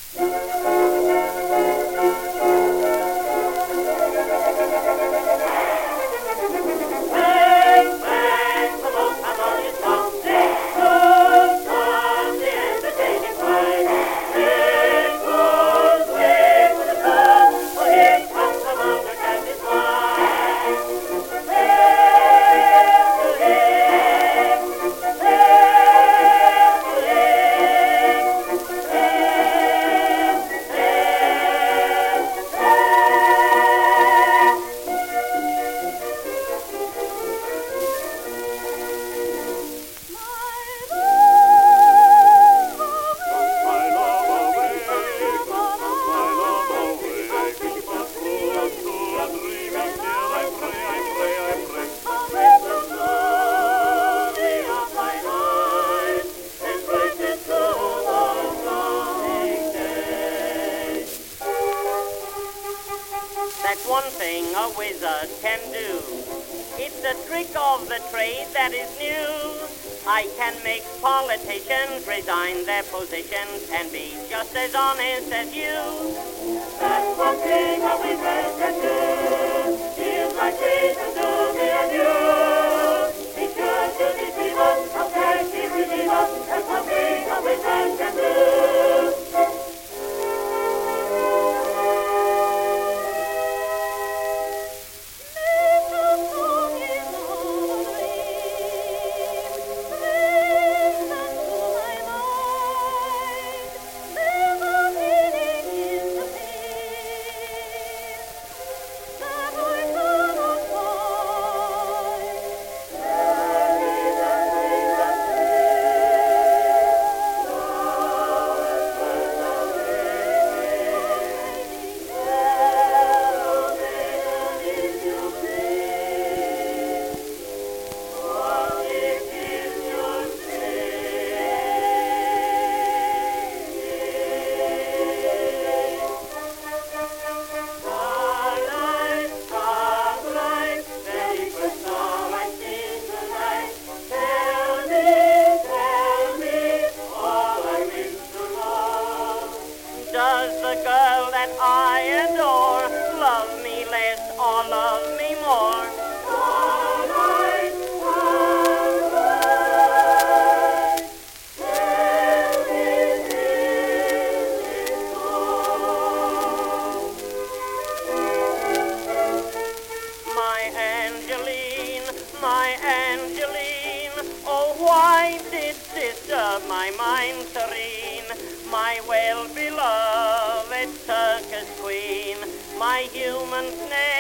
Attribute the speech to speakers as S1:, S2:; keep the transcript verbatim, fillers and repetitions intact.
S1: That's one thing a wizard can do. It's a trick of the trade that is new. I can make politicians resign their positions and be just as honest as you.
S2: That's one thing a wizard can do. He's like Jesus to me and you. He should to deceive us, how can he relieve us? That's one thing a wizard can do.
S1: Does the girl that I adore love me less or love me more?
S2: Starlight, starlight, tell me, is it so?
S1: My Angeline, my Angeline, oh why did disturb my mind serene? My well-beloved circus queen, my human snare.